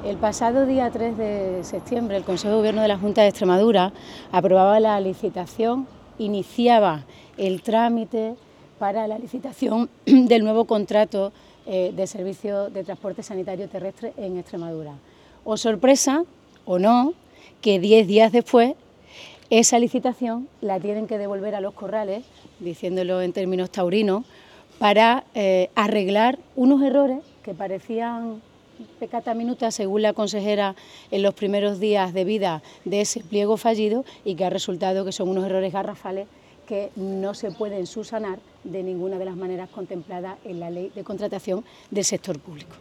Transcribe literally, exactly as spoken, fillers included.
El pasado día tres de septiembre el Consejo de Gobierno de la Junta de Extremadura aprobaba la licitación, iniciaba el trámite para la licitación del nuevo contrato eh, de servicio de transporte sanitario terrestre en Extremadura. O sorpresa, o no, que diez días después esa licitación la tienen que devolver a los corrales, diciéndolo en términos taurinos, para eh, arreglar unos errores que parecían pecata minuta, según la consejera, en los primeros días de vida de ese pliego fallido, y que ha resultado que son unos errores garrafales que no se pueden subsanar de ninguna de las maneras contempladas en la Ley de Contratación del Sector Público.